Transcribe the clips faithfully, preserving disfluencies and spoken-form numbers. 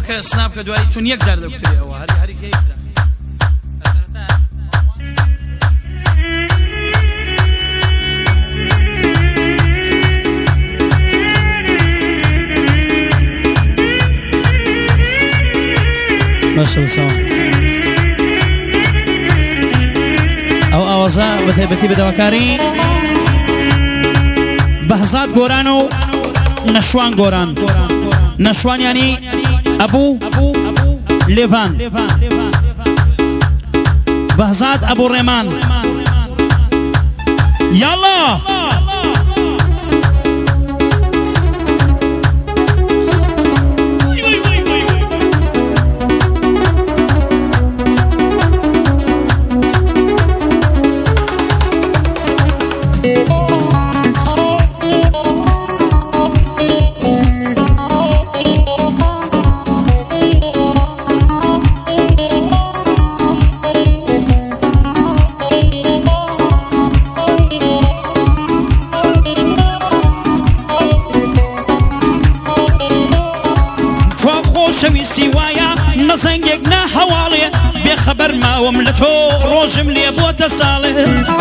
ئەوە کە سناب کە دوایی چون یەک جار دەکتێەوە هەری هەری یەک جار باشە بسەوە ئەو ئاوازە بە تایبەتی بەدەواکاری بەهزاد گۆران و نەشوان گۆران نەشوان ینی ئەبوو لێڤان بەهزاد ئەبوو ڕێمان یاڵا شەویستی وایە نەزەنگێک نە هەواڵێ بێخەبەر ماوەم لە تۆ ڕۆژم لێ بۆتە ساڵێ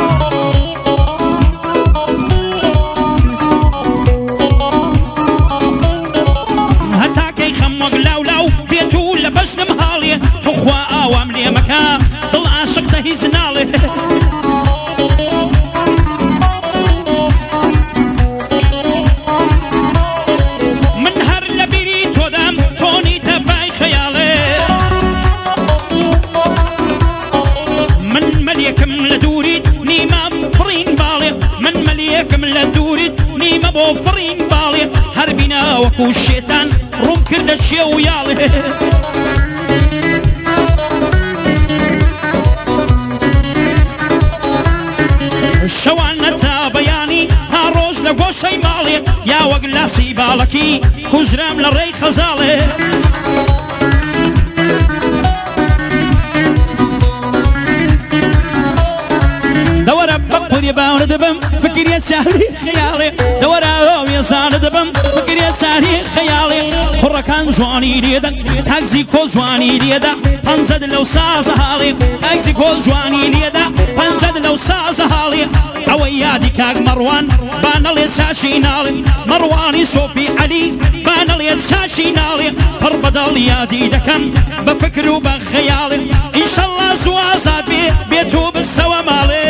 هەتاکەی خەم وەک لاو لاو بێت و لە بەشنم هاڵێ توخوا ئاوام لێ مەکە دڵ عاشق دە هیچ ناڵێ بۆ فڕین باڵێ هەر بینا وەکو شێتان ڕوم کردە شێ و یاڵێ شەوان نەتا بەیانی تا ڕۆژ لە گۆشەی ماڵێ یا وەک لاسی باڵەکی کوژرام لە ڕێی خەزاڵێ دەوەرە بە قوری باونە دەبم فکریە شاری خەیاڵێ دەوەرە ئەوێزانە دەبم فکریە شاری خەیاڵێ کوڕەکان جوانی لێدەن تاکسی کۆ جوانی لێدا پەنجەد لەو سازە هاڵێ تاکسی کۆ جوانی لێدا پەنجەد لەو سازە هاڵێ ئەوەی یادی کاک مەڕوان با نەڵێ چاشی ناڵێ مەڕوانی سۆفی عەلی با نەڵێ چاشی ناڵێ پڕ بەدەڵ یادی دەکەم بە فکر و بە خەیاڵێ ئینشەڵڵا زوو ئازاد بێ بێت و بسەوە ماڵێ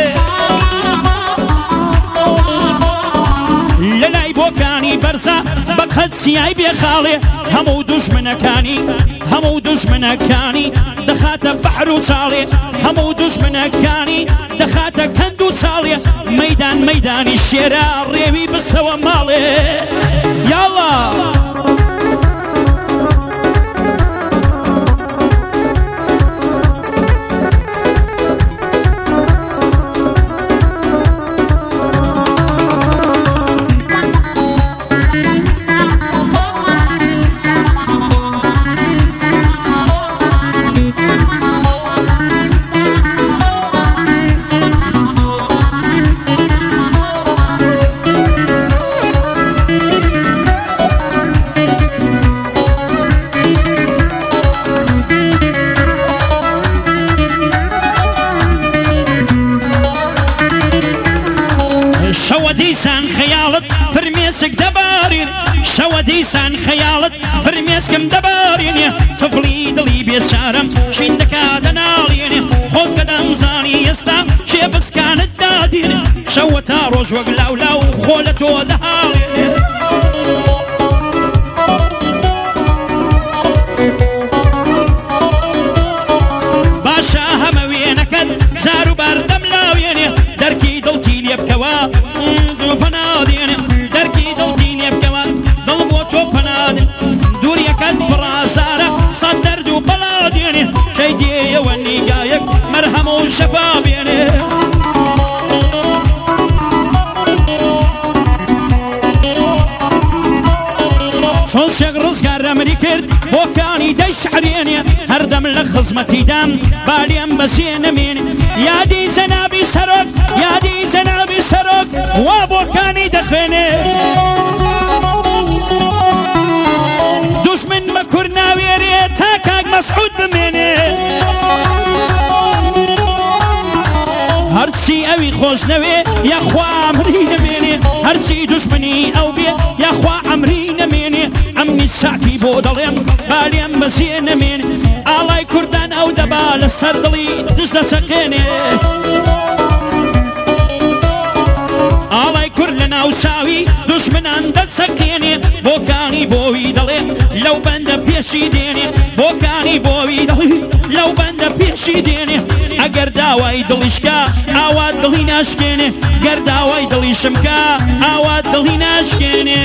لەلای بۆکانی بەرزە بە قەدسیای بێخاڵێ هەموو دوژمنەکانی هەموو دوژمنەکانی دەخاتە بەحر و چاڵێ هەموو دوژمنەکانی دەخاتە کەند و چاڵێ مەیدان مەیدانی شێرە ڕێوی بسەوە ماڵێ یاڵا دیسان خەیاڵت فرمێسک دەبارین شەوە دیسان خەیاڵت فرمێسکم دەبارینێ تفڵی دڵی بێچارەم شین دەکاتە ناڵێنێ خۆزگە دەمزانی ئێستا شێ بسکانت دادینێ شەوە تا ڕۆژ وەک لاو لاو خۆ لە تۆ دەهاڵێنێ باشە هەمە وێنەکەت زار و باردەم لاوێنێ دەرکی دڵتی لێ بکەوە پەنادێنێ دەرکی دڵتی لێ بکەوە دڵ بۆ تۆ پەنادێن دووریەکەت پڕازارە سەد دەرد و بەڵادێنێ شەی دێیەوە نیگایەک مەرهەم و شەفا بێنێ چۆن شێک ڕزگار ئەمری کرد بۆکانی دەی شعرێنێ هەردەم لە خزمەتیدام بالێم بەسێ نەمێنێ یادی جەنابی سەرۆک یادی جەنابی سەرۆک وا بۆکانی دەخوێنێ دوژمن بە کوور ناوێرێت خۆش نەوێ یاخوا ئەمری نەمێنێ هەرچی دوشمنی ئەو بێ یاخوا ئەمری نەمێنێ ئەمنی ساکی بۆ دەڵێم بالێم بەزیێ نەمێنێ ئاڵای کوردان ئەو دەبا لە سەر دڵی دش دەچەقێنێ ئاڵای کورد لە ناو چاوی دوشمنان دەچەقێنێ بۆکانی بۆوی دەڵێ لەو بەندە پێشی دێنێ بۆکانی بۆوی دەڵێ لەو بەندە پێشی دێنێ ئەگەر داوای دڵیشکا ئاوات دڵی ناشکێنێ گەر داوای دڵیشمکە ئاوات دڵی ناشکێنێ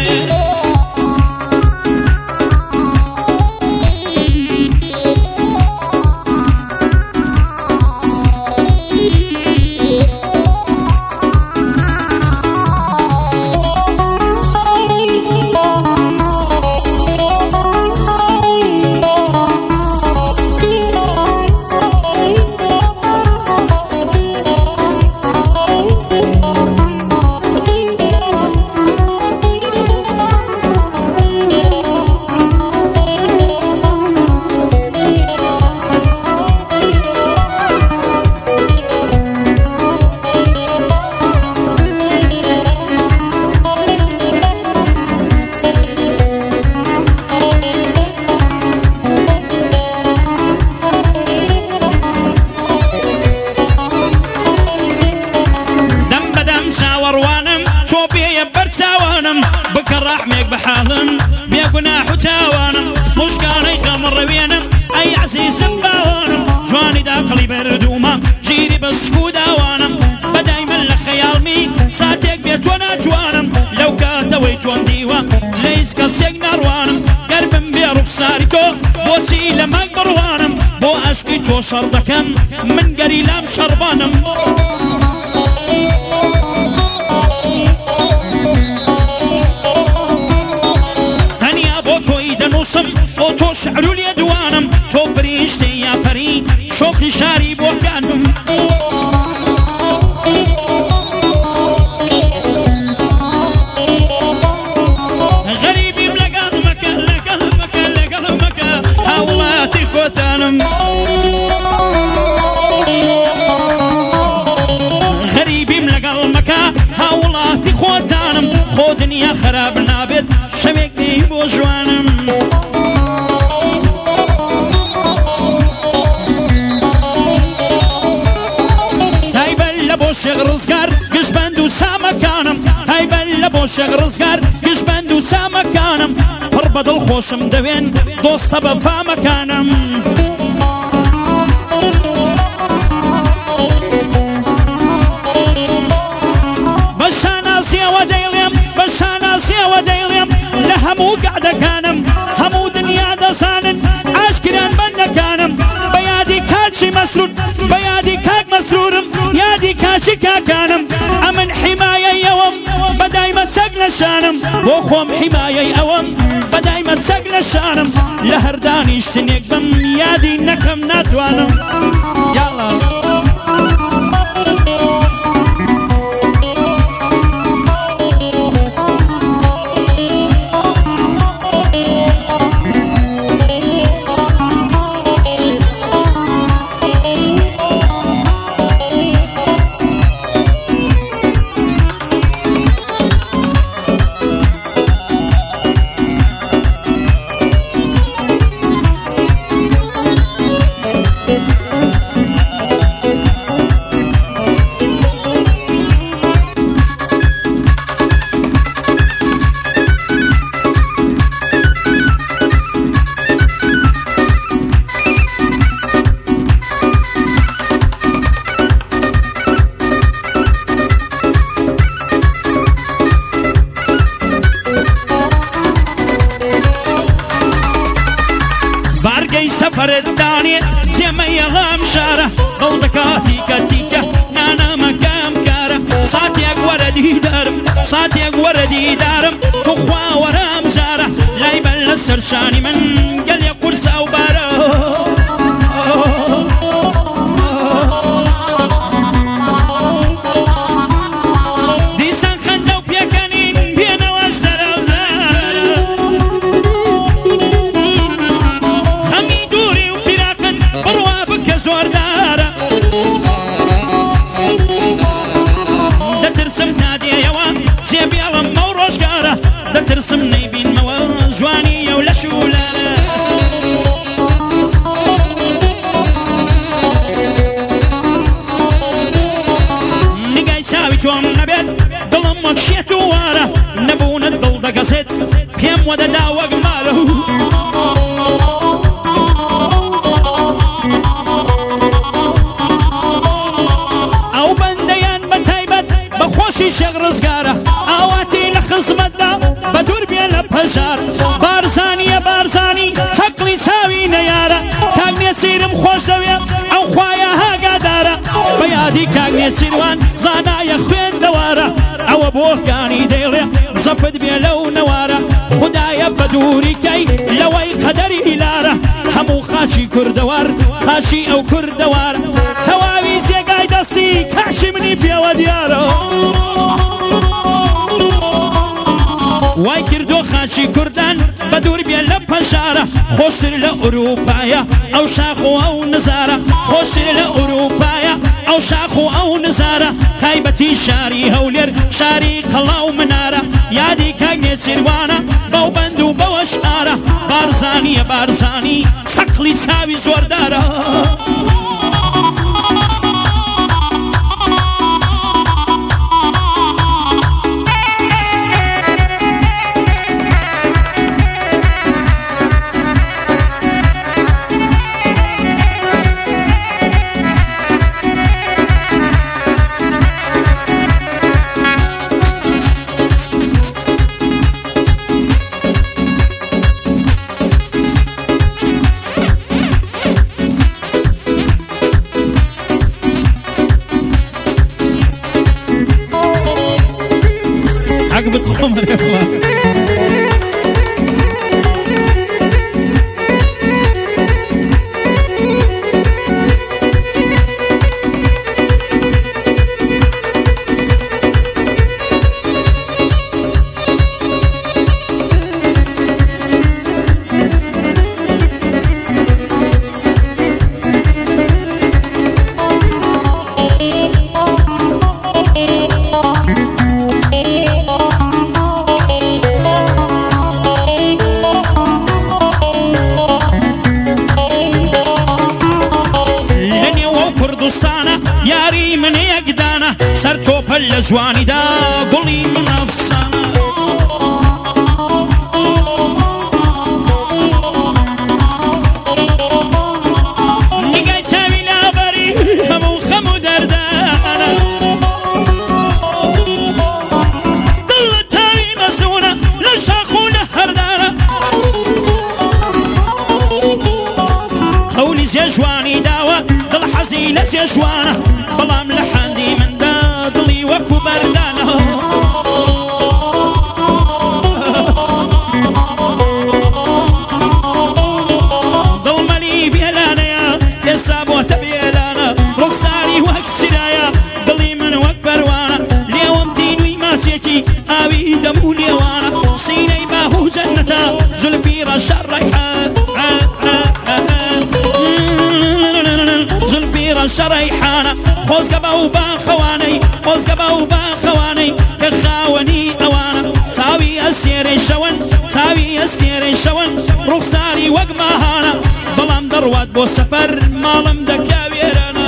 شەڕ دەکەم من گەری لام شەڕبانم تەنیا بۆ تۆی دەنووسم بۆ تۆ شەعر و لێ دوانم تۆ فریشتەی یافەری شۆخی شاری بۆکانم غەریبیم لەگەڵ مەکە لەگەڵ مەکە لەگەڵ مەکە هاوڵاتی کۆتانم هاوڵاتی خۆتانم خۆ دنیا خراپ نابێت شەوێک دێی بۆ ژوانم تایبەت لە بۆ شێخ ڕزگار گشتبەند و سامەکانم تایبەت لە بۆ شێخ ڕزگار گشتبەند و سامەکانم پڕ بە دڵ خۆشم دەوێن دۆستە بە فامەکانم لە هەموو گەعدەکانم هەموو دنیا دەزانن ئاشکران بەندەکانم بە یادی کاچی مەسرور بە یادی کاک مەسرورم یادی کاچی کاکانم ئەمن حیمایەی ئەوەم بەدایمە چەک لە شانم بۆ خۆم حیمایەی ئەوەم بەدایمە چەک لە شانم لە هەر دانیشتنێک بم یادی نەکەم ناتوانم یاڵا سەفەرەتدانێ جێمەی ئەغام شارە بەڵ دەکاتی کەتیکە نانەمەکەم کارە ساتێک وەرە دیدارم ساتێک وەرە دیدارم توخوا وەرەم جارە لای بەر لە سەرشانی من گەلێ قورسە و بارە دیسان خەندە و پێکەنین بێنەوە سەرەوزە خەمی دووری و فیراقن بڕوا بکە زۆردارە دلم خۆش دەوێت ئەو خوایە هاگادارە بە یادی کاگنێ چیروان زانایە خوێندەوارە ئەوە بۆکانی دەیڵێ زەفت بێ لەو نەوارە خدایە بە دووریکەی لەوەی قەدەری هیلارە هەموو خاچی کوردەوار خاچی ئەو کوردەوارە تەواوی جێگای دەستی کاشی منی پێوە دیارە وای کردو خاچی کوردان بە دوور بێ لە پەنجارە خۆشتر لە ئوروپایە ئەو شاخ و ئەو نزارە خۆشتر لە ئوروپایە ئەو شاخ و ئەو نزارە تایبەتی شاری هەولێر شاری قەڵاو منارە یادی کاگنێ چیروانە بەو بەند و بەوە شارە بارزانیە بارزانی چەقلی چاوی زۆردارە عقبت خمر يا اخوان یاری من یەکدانە سەر تۆپەل لە جوانیدا گوڵی من ئەفسانە نیگای چاوی لابەری هەموو خەم و دەردانە دڵ لە تاوی مەزونە لە شاخ و لە هەردانە قەولی زێ جوانی داوە دڵ حەزی لە زێ جوانە بەڵام لە حەندی مندا دڵی وەکو بەردانە دڵمەلی بێلانەیە ئێستا بۆتە بێلانە ڕوخساری وەک چرایە دڵی من وەک بەروانە لێوەم دینوی ماچێکی ئاوی دەم و لێوانە سینەی باهوو جەننەتە زولفی ڕەشە ڕەیحان زولفی ڕەشە ڕەیحانە خۆزگە بە و باخەوانەی خۆزگە بە و باخەوانەی کە خاوەنی ئەوانە چاوی ئەستێرەی شەون چاوی ئەستێرەی شەون ڕوخساری وەک ماهانە بەڵام دەڕوات بۆ سەفەر ماڵم دەکا وێرانە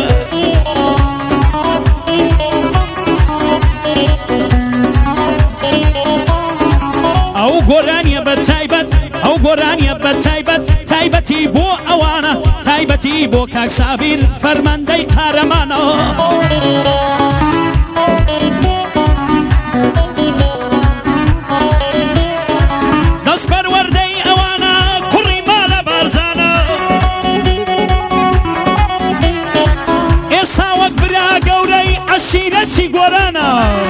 ئەو گۆرانیە بە تایبەت ئەو گۆرانیە بە تایبەت تایبەتی بۆ ئەوانە تایبەتی بۆ کاک سابیر فەرماندەی قارەمانە دەست پەروەردەی ئەوانە کوڕی مالە بارزانە ئێستا وەک برا گەورەی عەشیرەتی گۆرانە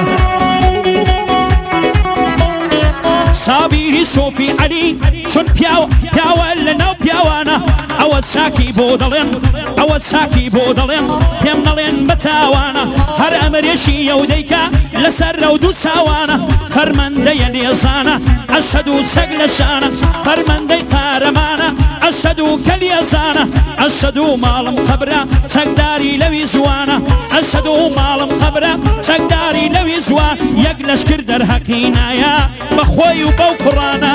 سابیری سۆفی عەلی چون پیاو پیاوە لە ناو پیاوانە ئەوە چاکی بۆ دەڵێن ئەوە چاکی بۆ دەڵێن پێم نەڵێن بەتاوانە هەر ئەمرێشی یەودەیکە لەسەر ڕەو دوو چاوانە فەرمەندەیە نێزانە ئەشهەد و چەک لە شانە فەرمەندەی قارەمانە ئەشهەد و کەلی ئەزانە ئەشهەد و ماڵم قەبرە چەکداری لەوی زوانە ئەشهەد و ماڵم قەبرە چەکداری لەوی زوان یەک لەشکر دەرهەقی نایە بەخۆی و بەو کوڕانە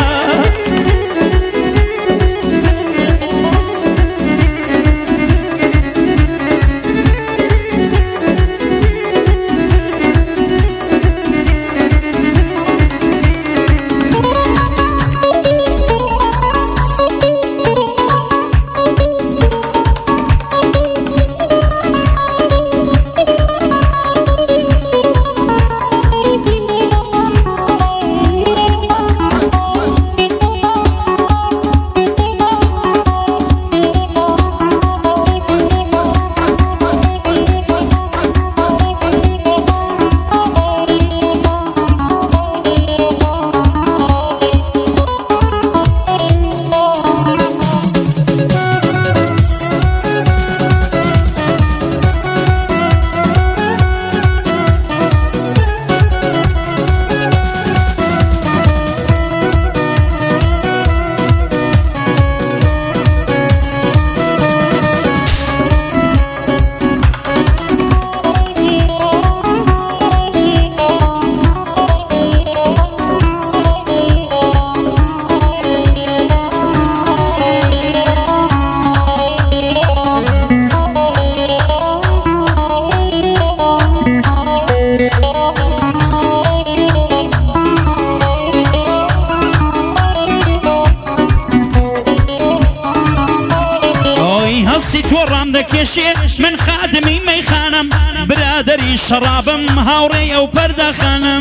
دەستی تۆ ڕام دەکێشێ من خادمی مەیخانم برادەری شەڕابم هاوڕێ ئەو پەردەخانم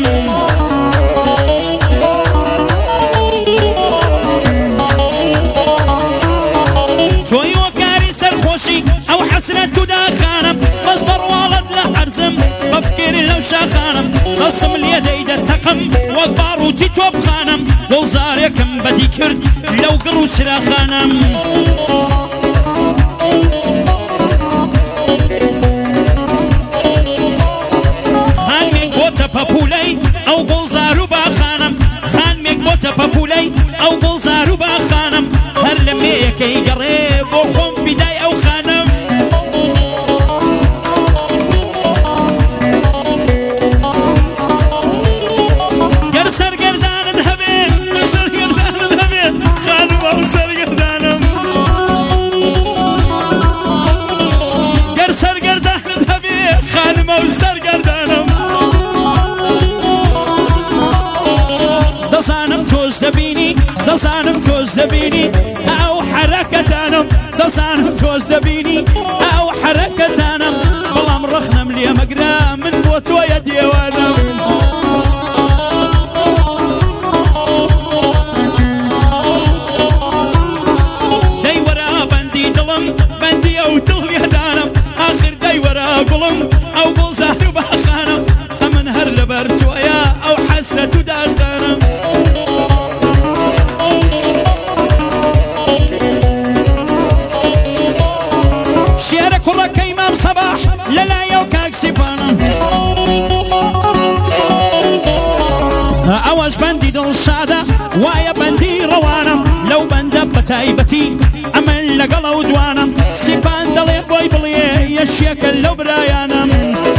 تۆی وەکاری سەرخۆشی ئەو حەسرەت و داخانم بەس بەڕواڵەت لە عەرزم بە فکێری لەو شاخانم دەستم لێ دەیدە تەقم وەک باڕووتی تۆ بخانم وەڵزارێکم بەدی کرد لەو گڕ و چراخانم خانمێک بۆتە پەپولەی ئەو گوڵزار و باخانم خانمێک بۆتە پەپولەی ئەو گوڵزار و باخانم هەر لە مێیەکەی گەڕێ بۆ خۆم فیدای ئەو خانم گەر سەرگەردانت هەبێت سەرگەردانت هەبێت خانم ئەو سەرگەردانم گەر سەرگەردانت هەبێت خانم ئەو سەرگەردانم دەزانم تۆش دەبینی دەزانم تۆش دەبینی ئەو حەرەکەتانم دەزانم تۆش دەبینی ئەو حەرەکەتانم بەڵام ڕەخنەم لێ مەگرە من بۆ تۆیە دێوانم دەی وەرە بەندی دڵم بەندی ئەو دڵ لێدانم ئاخر دەی وەرە گوڵم ئەو گوڵزار و باخانم ئەمن هەر لەبەر تۆیە ئەو حەسرەت و داخانم شێرە کوڕەکە ئیمام سەباح لەلایە و کاک سیپانم ئەوەش بەندی دڵشادە وایە بەندی ڕەوانم لەو بەندە بەتایبەتی ئەمن لەگەڵ ئەو دوانم سیپان دەڵێ بۆی بڵێ یەشێکە لەو برایانم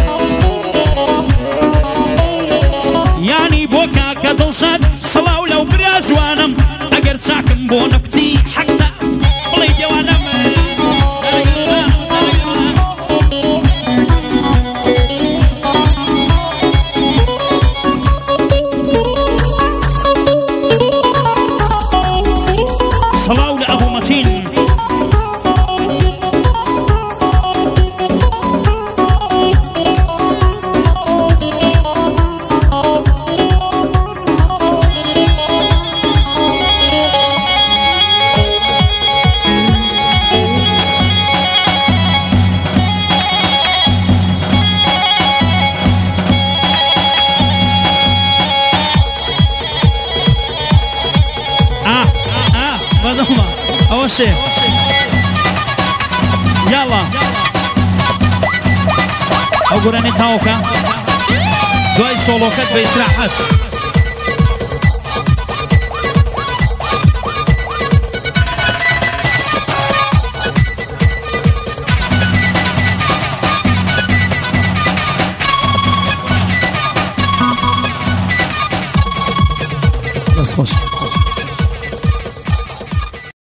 یانی بۆ کاکە دڵشاد سڵاو لەو برا جوانم ئەگەر چاکم بۆ نەکوتی حەقتا بڵێ دێوانم سڵاو لە ئەبوو مەتین ئەوە شێ یاڵا ئەو گورانی تاوکە دوای سۆڵۆکەت بە ئیسراحەت دەست خۆش